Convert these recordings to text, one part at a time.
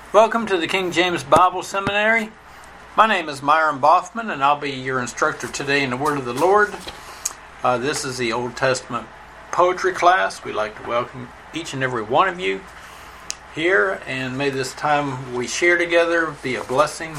Welcome to the King James Bible Seminary. My name is Myron Boffman, and I'll be your instructor today in the Word of the Lord. This is the Old Testament poetry class. We'd like to welcome each and every one of you here, and may this time we share together be a blessing,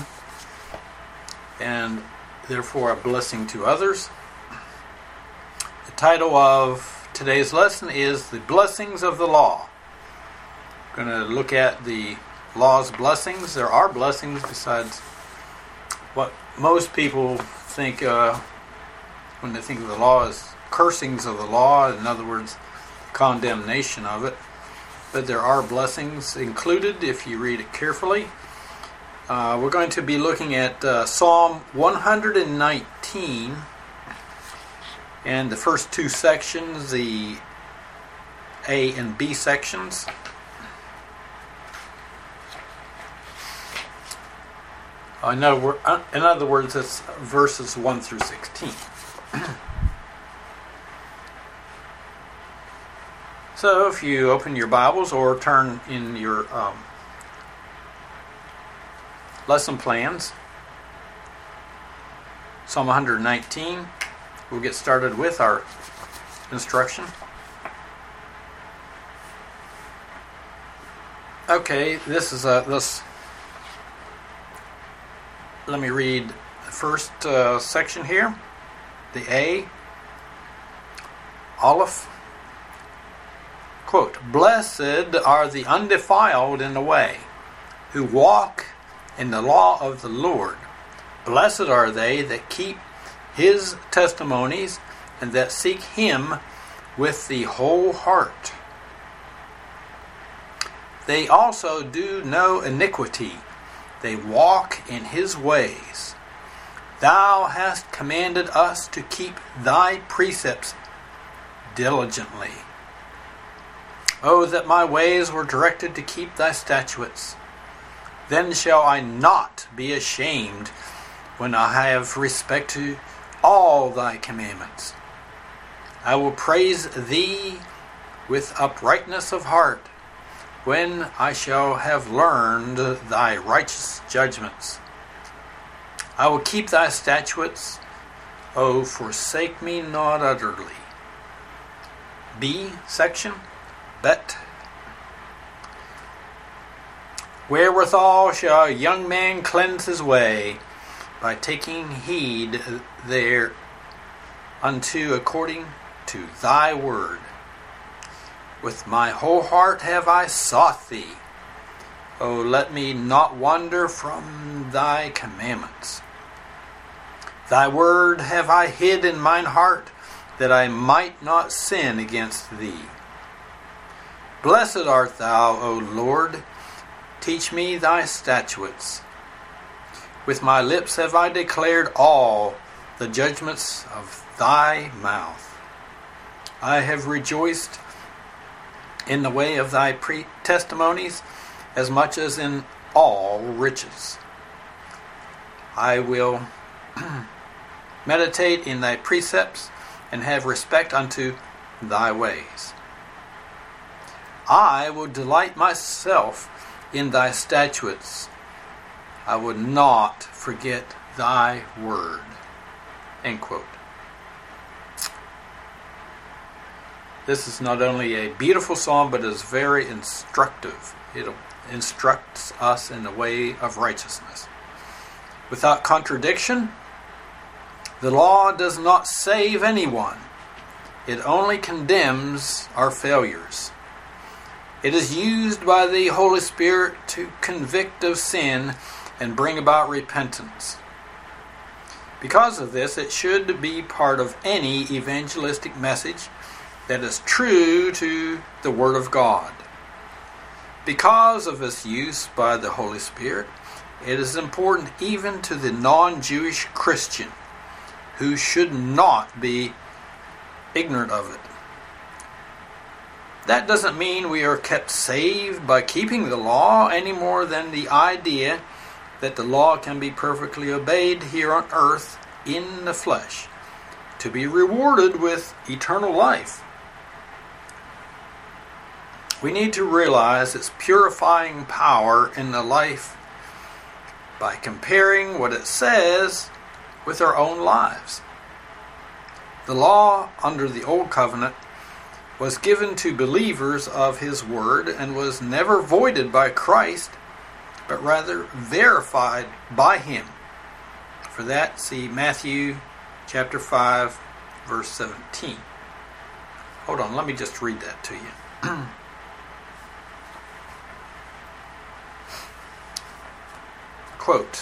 and therefore a blessing to others. The title of today's lesson is The Blessings of the Law. We're going to look at the law's blessings. There are blessings besides what most people think when they think of the law as cursings of the law, in other words, condemnation of it. But there are blessings included if you read it carefully. We're going to be looking at Psalm 119 and the first two sections, the A and B sections. In other words, it's verses 1 through 16. So if you open your Bibles or turn in your lesson plans, Psalm 119, we'll get started with our instruction. Okay, this is this. Let me read the first section here. The A. Aleph. Quote, "Blessed are the undefiled in the way, who walk in the law of the Lord. Blessed are they that keep his testimonies and that seek him with the whole heart. They also do no iniquity. They walk in his ways. Thou hast commanded us to keep thy precepts diligently. Oh, that my ways were directed to keep thy statutes. Then shall I not be ashamed when I have respect to all thy commandments. I will praise thee with uprightness of heart, when I shall have learned thy righteous judgments. I will keep thy statutes. O forsake me not utterly." B section, Bet. "Wherewithal shall a young man cleanse his way? By taking heed thereunto according to thy word. With my whole heart have I sought thee. O let me not wander from thy commandments. Thy word have I hid in mine heart, that I might not sin against thee. Blessed art thou, O Lord. Teach me thy statutes. With my lips have I declared all the judgments of thy mouth. I have rejoiced in the way of thy testimonies, as much as in all riches. I will meditate in thy precepts, and have respect unto thy ways. I will delight myself in thy statutes. I would not forget thy word." End quote. This is not only a beautiful psalm, but is very instructive. It instructs us in the way of righteousness. Without contradiction, the law does not save anyone. It only condemns our failures. It is used by the Holy Spirit to convict of sin and bring about repentance. Because of this, it should be part of any evangelistic message that is true to the Word of God. Because of its use by the Holy Spirit, it is important even to the non-Jewish Christian, who should not be ignorant of it. That doesn't mean we are kept saved by keeping the law any more than the idea that the law can be perfectly obeyed here on earth in the flesh, to be rewarded with eternal life. We need to realize its purifying power in the life by comparing what it says with our own lives. The law under the Old Covenant was given to believers of His Word and was never voided by Christ, but rather verified by Him. For that, see Matthew chapter 5, verse 17. Hold on, let me just read that to you. Quote,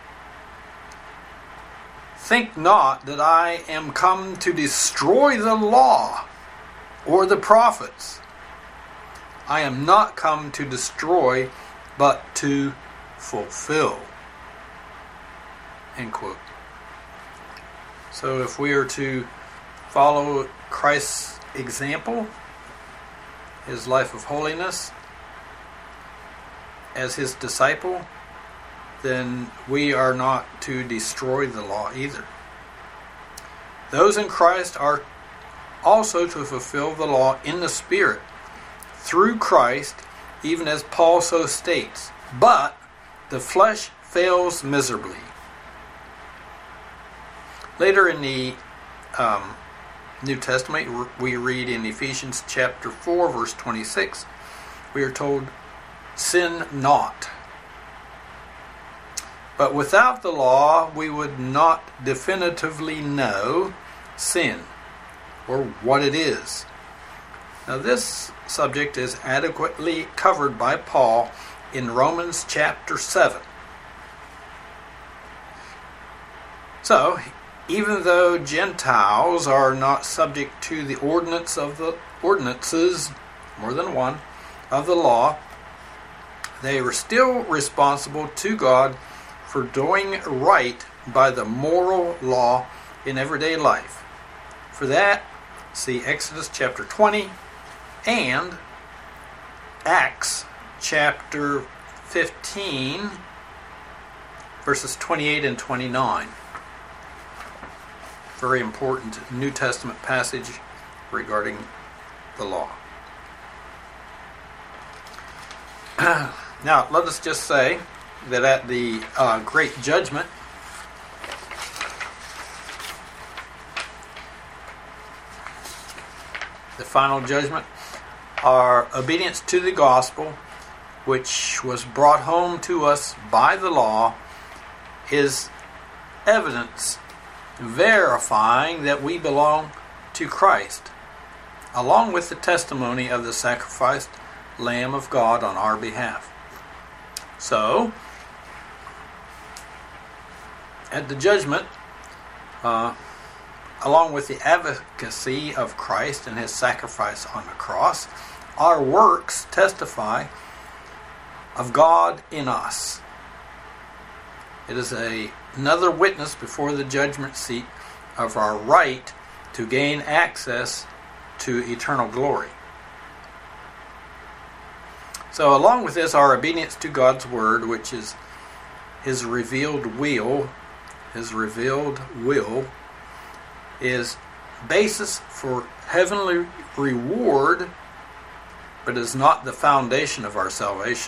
"Think not that I am come to destroy the law or the prophets. I am not come to destroy, but to fulfill." End quote. So if we are to follow Christ's example, His life of holiness, as His disciple, then we are not to destroy the law either. Those in Christ are also to fulfill the law in the Spirit, through Christ, even as Paul so states. But the flesh fails miserably. Later in the New Testament, we read in Ephesians chapter 4, verse 26, we are told, "Sin not." But without the law, we would not definitively know sin, or what it is. Now this subject is adequately covered by Paul in Romans chapter 7. So, even though Gentiles are not subject to the ordinances, more than one, of the law, they are still responsible to God for doing right by the moral law in everyday life. For that, see Exodus chapter 20 and Acts chapter 15, verses 28 and 29. Very important New Testament passage regarding the law. Now, let us just say that at the Great Judgment, the final judgment, our obedience to the gospel, which was brought home to us by the law, is evidence verifying that we belong to Christ, along with the testimony of the sacrificed Lamb of God on our behalf. So, at the judgment, along with the advocacy of Christ and His sacrifice on the cross, our works testify of God in us. It is another witness before the judgment seat of our right to gain access to eternal glory. So along with this, our obedience to God's Word, which is His revealed will, is basis for heavenly reward, but is not the foundation of our salvation.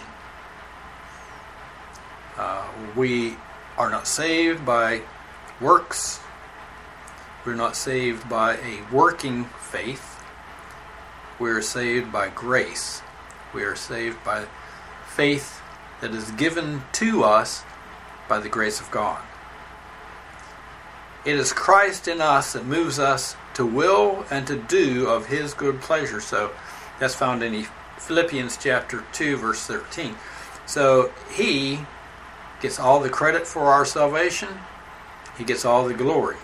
We are not saved by works. We're not saved by a working faith. We are saved by grace. We are saved by faith that is given to us by the grace of God. It is Christ in us that moves us to will and to do of His good pleasure. So that's found in Philippians chapter 2, verse 13. So He gets all the credit for our salvation. He gets all the glory.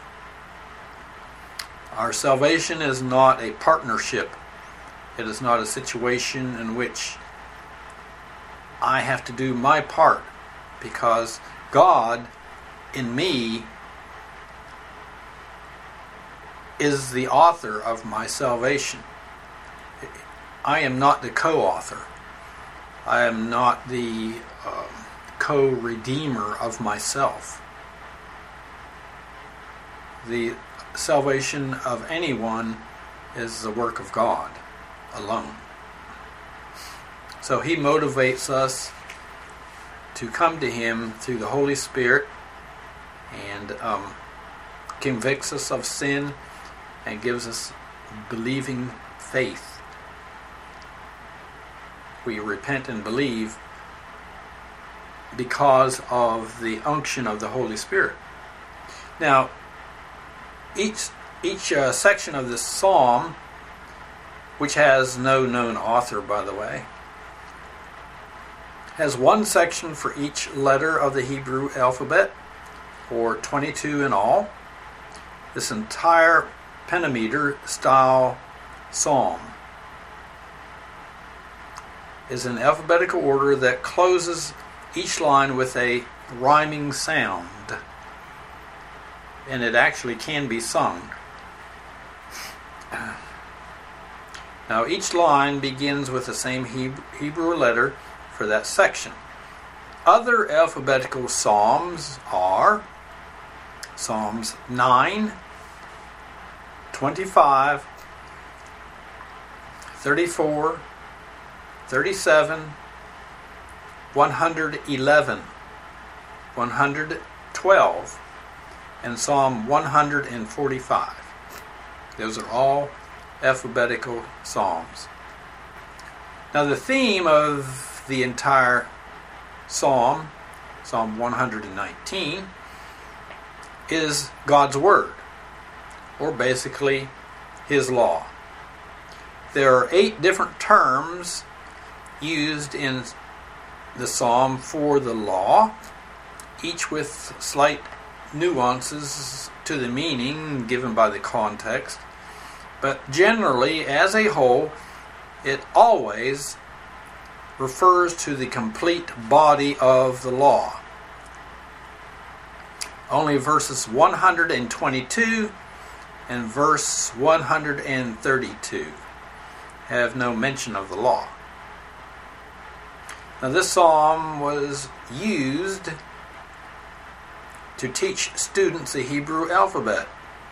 Our salvation is not a partnership. It is not a situation in which I have to do my part, because God in me is the author of my salvation. I am not the co-author. I am not the co-redeemer of myself. The salvation of anyone is the work of God alone. So he motivates us to come to him through the Holy Spirit, and convicts us of sin and gives us believing faith. We repent and believe because of the unction of the Holy Spirit. Now, each section of this psalm, which has no known author, by the way, has one section for each letter of the Hebrew alphabet, or 22 in all. This entire pentameter style psalm is in alphabetical order that closes each line with a rhyming sound, and it actually can be sung. Now, each line begins with the same Hebrew letter for that section. Other alphabetical psalms are Psalms 9, 25, 34, 37, 111, 112, and Psalm 145. Those are all alphabetical psalms. Now, the theme of the entire psalm, Psalm 119, is God's Word, or basically His law. There are 8 different terms used in the psalm for the law, each with slight nuances to the meaning given by the context, but generally, as a whole, it always refers to the complete body of the law. Only verses 122 and verse 132 have no mention of the law. Now, this psalm was used to teach students the Hebrew alphabet,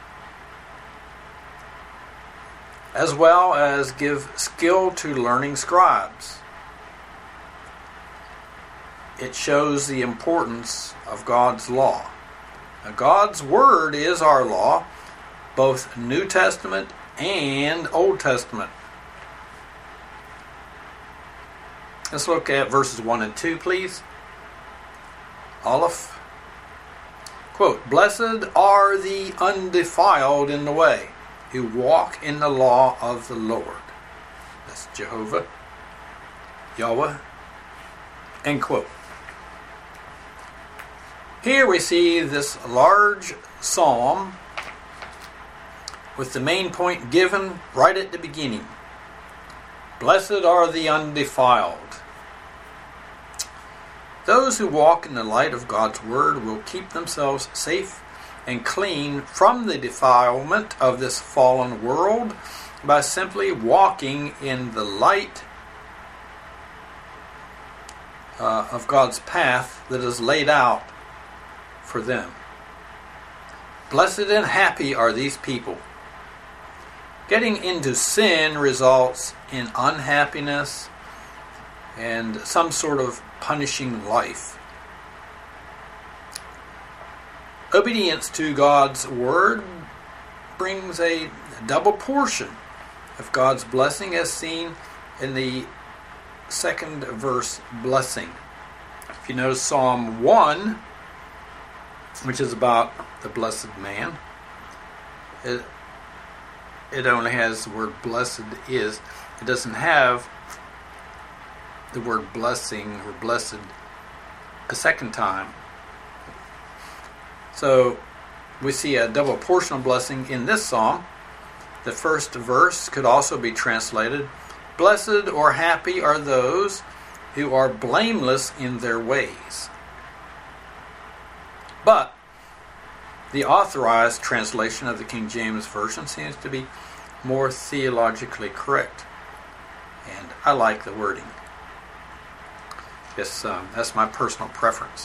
as well as give skill to learning scribes. It shows the importance of God's law. Now, God's Word is our law, both New Testament and Old Testament. Let's look at verses 1 and 2, please. Aleph. Quote, "Blessed are the undefiled in the way, who walk in the law of the Lord." That's Jehovah, Yahweh. End quote. Here we see this large psalm with the main point given right at the beginning. Blessed are the undefiled. Those who walk in the light of God's Word will keep themselves safe and clean from the defilement of this fallen world by simply walking in the light of God's path that is laid out for them. Blessed and happy are these people. Getting into sin results in unhappiness and some sort of punishing life. Obedience to God's Word brings a double portion of God's blessing, as seen in the second verse, blessing. If you notice Psalm 1, which is about the blessed man, it only has the word blessed is. It doesn't have the word blessing or blessed a second time. So we see a double portion of blessing in this psalm. The first verse could also be translated, "Blessed or happy are those who are blameless in their ways." But the authorized translation of the King James Version seems to be more theologically correct, and I like the wording. Yes, that's my personal preference.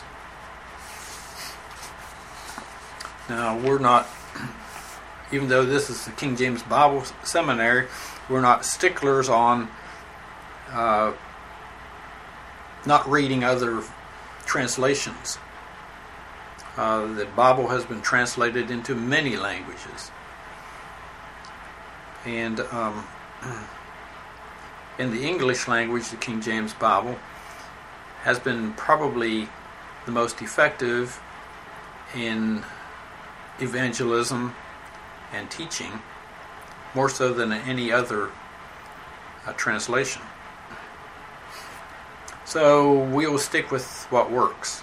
Now, we're not, even though this is the King James Bible Seminary, we're not sticklers on not reading other translations. The Bible has been translated into many languages. And in the English language, the King James Bible has been probably the most effective in evangelism and teaching, more so than any other translation. So we will stick with what works.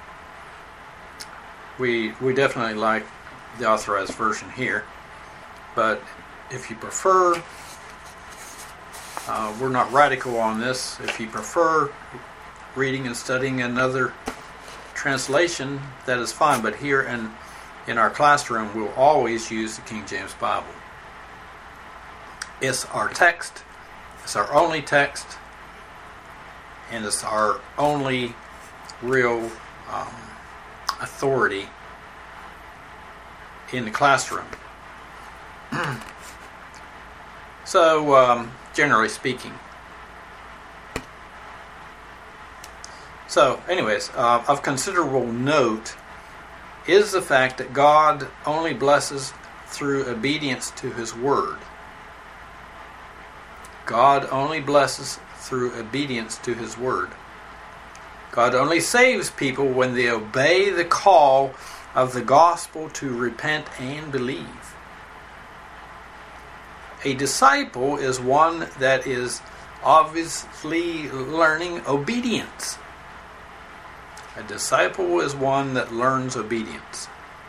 We definitely like the Authorized Version here, but if you prefer, we're not radical on this. If you prefer reading and studying another translation, that is fine. But here in our classroom, we'll always use the King James Bible. It's our text. It's our only text. And it's our only real authority in the classroom. So, generally speaking. So, anyways, of considerable note is the fact that God only blesses through obedience to His Word. God only blesses through obedience to His Word. God only saves people when they obey the call of the gospel to repent and believe. A disciple is one that is obviously learning obedience. A disciple is one that learns obedience.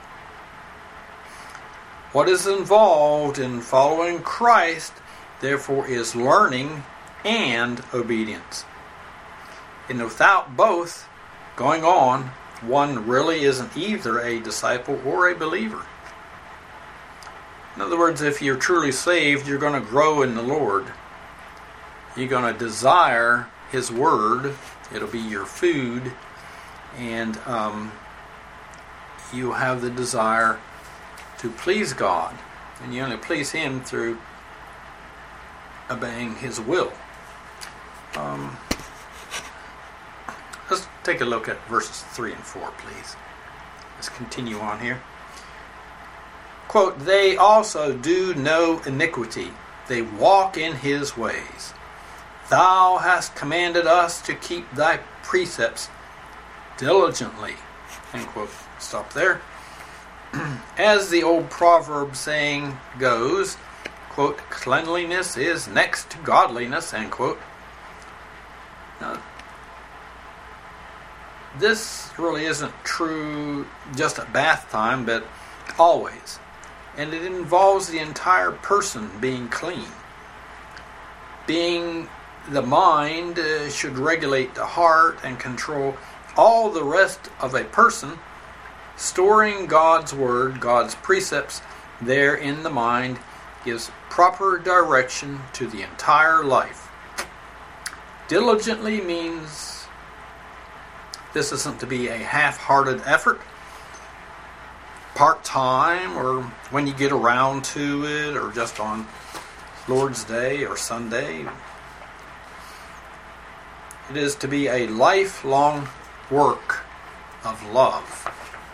What is involved in following Christ, therefore, is learning and obedience. And without both going on, one really isn't either a disciple or a believer. In other words, if you're truly saved, you're going to grow in the Lord. You're going to desire His Word. It'll be your food. And you have the desire to please God. And you only please Him through obeying His will. Let's take a look at verses 3 and 4, please. Let's continue on here. Quote, "They also do no iniquity. They walk in His ways. Thou hast commanded us to keep Thy precepts diligently." End quote. Stop there. As the old proverb saying goes, quote, "Cleanliness is next to godliness," end quote. Now, this really isn't true just at bath time, but always. And it involves the entire person being clean. Being the mind should regulate the heart and control all the rest of a person. Storing God's Word, God's precepts there in the mind gives proper direction to the entire life. Diligently means this isn't to be a half-hearted effort, part-time, or when you get around to it, or just on Lord's Day or Sunday. It is to be a lifelong work of love.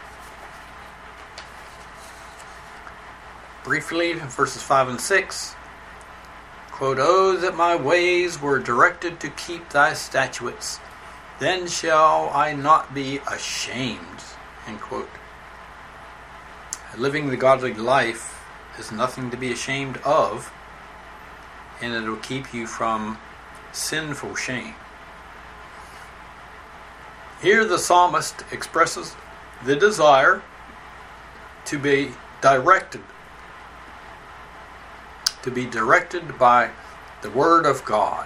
Briefly, verses 5 and 6. Quote, "Oh, that my ways were directed to keep Thy statutes, then shall I not be ashamed." End quote. Living the godly life is nothing to be ashamed of, and it will keep you from sinful shame. Here the psalmist expresses the desire to be directed by the Word of God.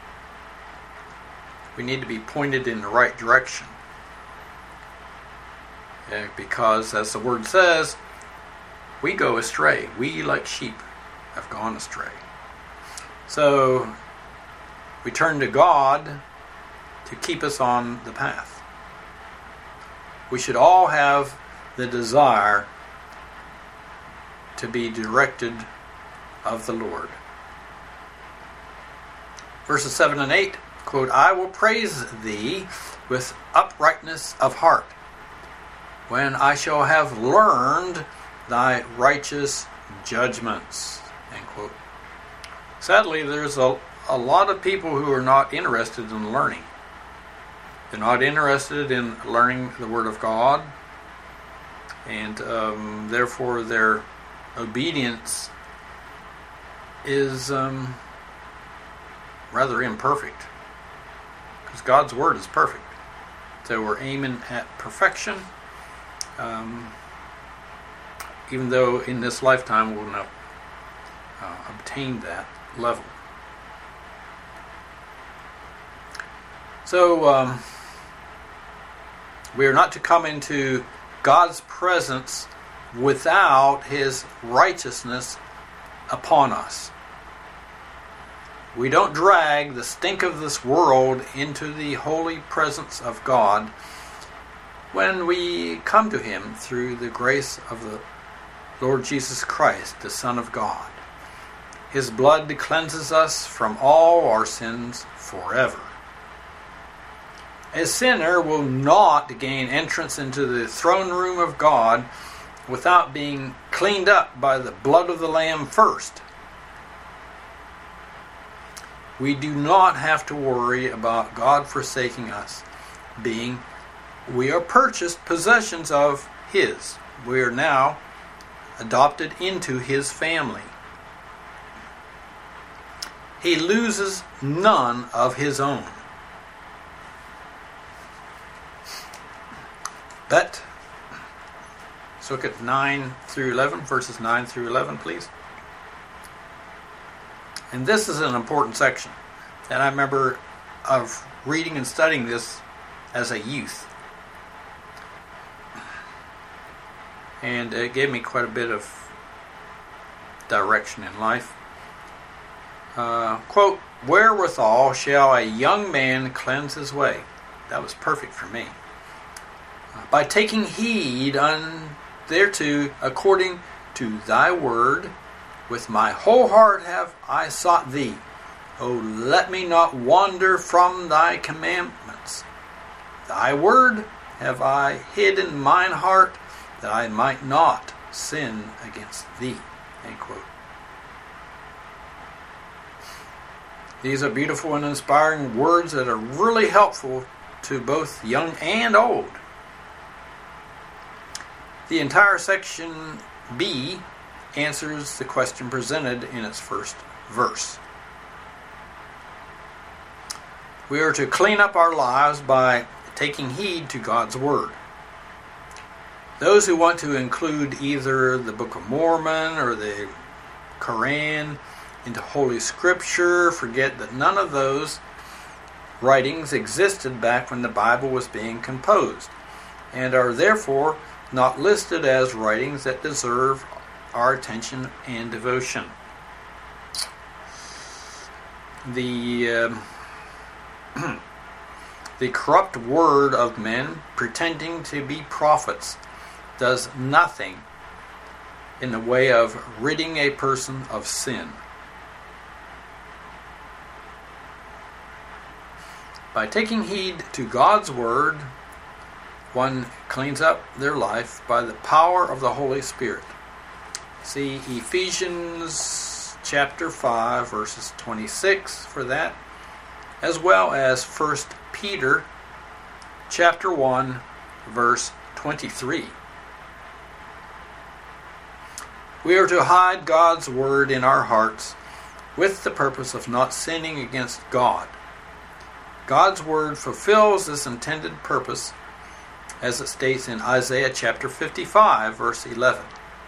We need to be pointed in the right direction. Because, as the Word says, we go astray. We, like sheep, have gone astray. So, we turn to God to keep us on the path. We should all have the desire to be directed of the Lord. Verses 7 and 8. quote, I will praise thee with uprightness of heart, when I shall have learned thy righteous judgments, end quote. Sadly, there's a lot of people who are not interested in learning. They're not interested in learning the Word of God, and therefore their obedience is rather imperfect, because God's Word is perfect. So we're aiming at perfection, even though in this lifetime we'll not obtain that level. So we are not to come into God's presence without His righteousness upon us. We don't drag the stink of this world into the holy presence of God when we come to Him through the grace of the Lord Jesus Christ, the Son of God. His blood cleanses us from all our sins forever. A sinner will not gain entrance into the throne room of God without being cleaned up by the blood of the Lamb first. We do not have to worry about God forsaking us, being we are purchased possessions of His. We are now adopted into His family. He loses none of His own. But let's look at 9 through 11, verses 9 through 11, please. And this is an important section. And I remember of reading and studying this as a youth. And it gave me quite a bit of direction in life. Quote, wherewithal shall a young man cleanse his way? That was perfect for me. By taking heed thereto according to thy word, with my whole heart have I sought thee. O let me not wander from thy commandments. Thy word have I hid in mine heart, that I might not sin against thee. End quote. These are beautiful and inspiring words that are really helpful to both young and old. The entire section B answers the question presented in its first verse. We are to clean up our lives by taking heed to God's Word. Those who want to include either the Book of Mormon or the Quran into Holy Scripture forget that none of those writings existed back when the Bible was being composed, and are therefore not listed as writings that deserve our attention and devotion. The corrupt word of men pretending to be prophets does nothing in the way of ridding a person of sin. By taking heed to God's word, one cleans up their life by the power of the Holy Spirit. See Ephesians chapter 5, verses 26 for that, as well as 1 Peter chapter 1, verse 23. We are to hide God's word in our hearts with the purpose of not sinning against God. God's word fulfills this intended purpose, as it states in Isaiah chapter 55, verse 11.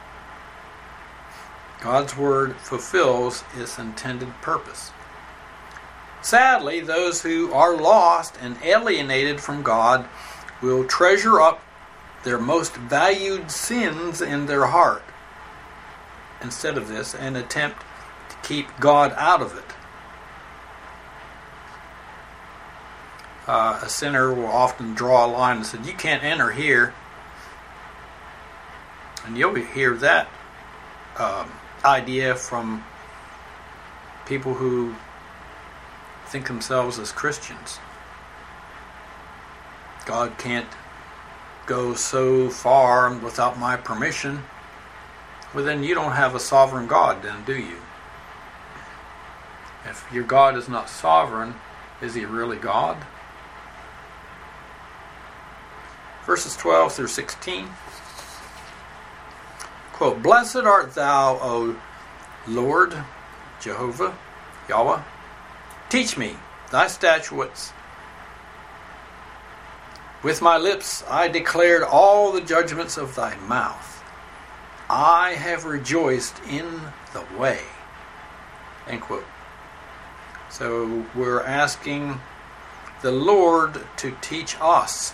God's word fulfills its intended purpose. Sadly, those who are lost and alienated from God will treasure up their most valued sins in their heart instead of this, and attempt to keep God out of it. A sinner will often draw a line and say, you can't enter here. And you'll hear that idea from people who think themselves as Christians. God can't go so far without my permission. Well, then you don't have a sovereign God, then, do you? If your God is not sovereign, is he really God? Verses 12 through 16. Quote, "Blessed art thou, O Lord, Jehovah, Yahweh. Teach me thy statutes. With my lips I declared all the judgments of thy mouth. I have rejoiced in the way." End quote. So we're asking the Lord to teach us.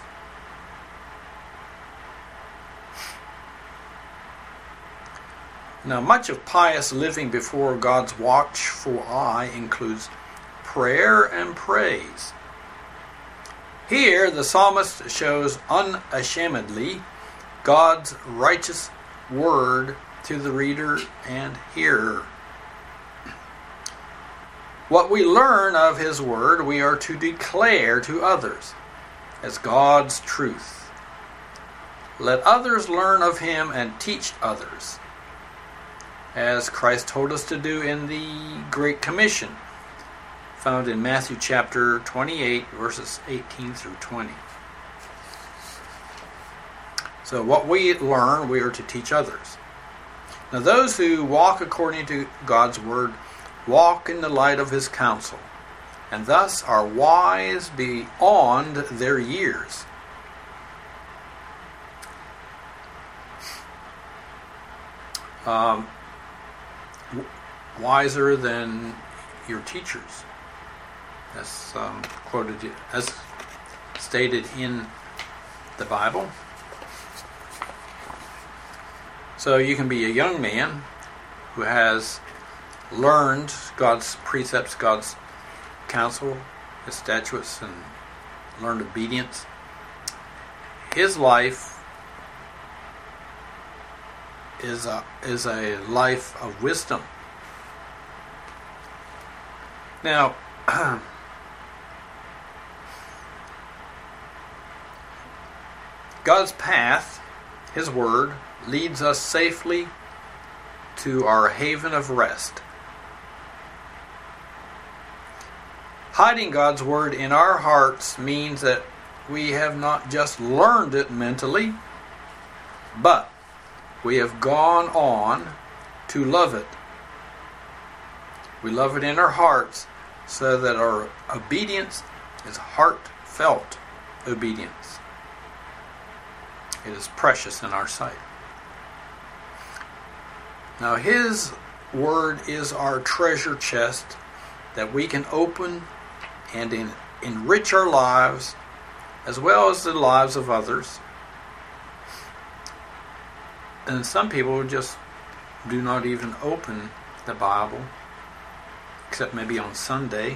Now, much of pious living before God's watchful eye includes prayer and praise. Here, the psalmist shows unashamedly God's righteous word to the reader and hearer. What we learn of his word, we are to declare to others as God's truth. Let others learn of him and teach others, as Christ told us to do in the Great Commission, found in Matthew chapter 28, verses 18 through 20. So what we learn, we are to teach others. Now those who walk according to God's word walk in the light of his counsel, and thus are wise beyond their years. Wiser than your teachers, as quoted, as stated in the Bible. So you can be a young man who has learned God's precepts, God's counsel, his statutes, and learned obedience. His life is a life of wisdom. Now, God's path, his word, leads us safely to our haven of rest. Hiding God's word in our hearts means that we have not just learned it mentally, but we have gone on to love it. We love it in our hearts so that our obedience is heartfelt obedience. It is precious in our sight. Now his word is our treasure chest that we can open and enrich our lives as well as the lives of others. And some people just do not even open the Bible, except maybe on Sunday.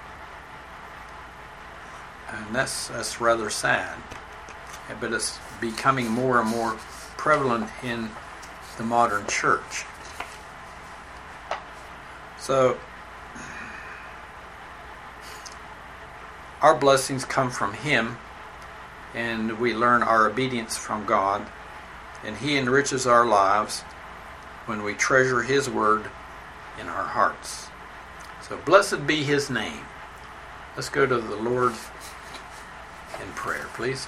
And that's rather sad. But it's becoming more and more prevalent in the modern church. So, our blessings come from him, and we learn our obedience from God, and he enriches our lives when we treasure his word in our hearts. So blessed be his name. Let's go to the Lord in prayer, please.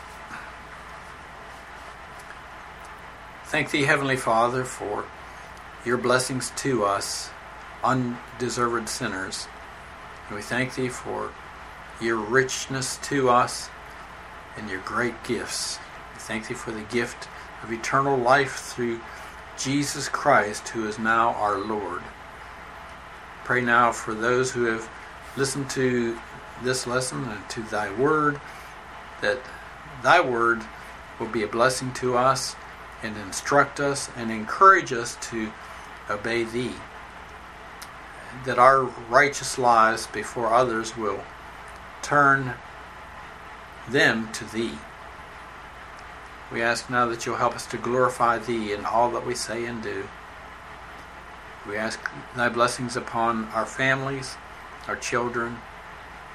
Thank thee, Heavenly Father, for your blessings to us, undeserved sinners. And we thank thee for your richness to us and your great gifts. We thank thee for the gift of eternal life through Jesus Christ, who is now our Lord. Pray now for those who have listened to this lesson and to thy word, that thy word will be a blessing to us and instruct us and encourage us to obey thee, that our righteous lives before others will turn them to thee. We ask now that you'll help us to glorify thee in all that we say and do. We ask thy blessings upon our families, our children,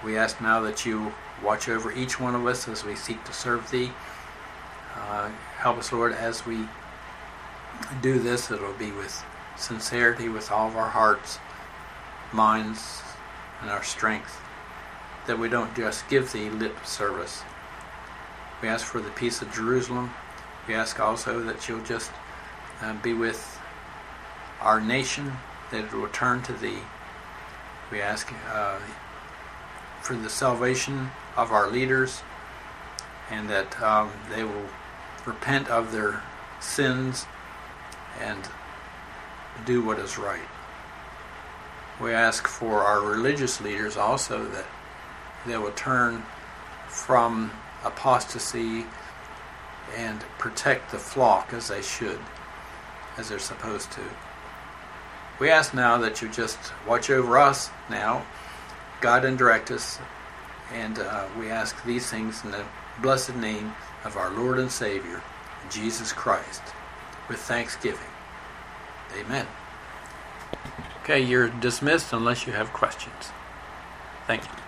We ask now that you watch over each one of us as we seek to serve Thee. Help us, Lord, as we do this, that it will be with sincerity, with all of our hearts, minds, and our strength, that we don't just give Thee lip service. We ask for the peace of Jerusalem. We ask also that you'll just be with our nation, that it will turn to Thee. We ask for the salvation of our leaders, and that they will repent of their sins and do what is right. We ask for our religious leaders also, that they will turn from apostasy and protect the flock as they should, as they're supposed to. We ask now that you just watch over us now, guide and direct us, and we ask these things in the blessed name of our Lord and Savior, Jesus Christ, with thanksgiving. Amen. Okay, you're dismissed unless you have questions. Thank you.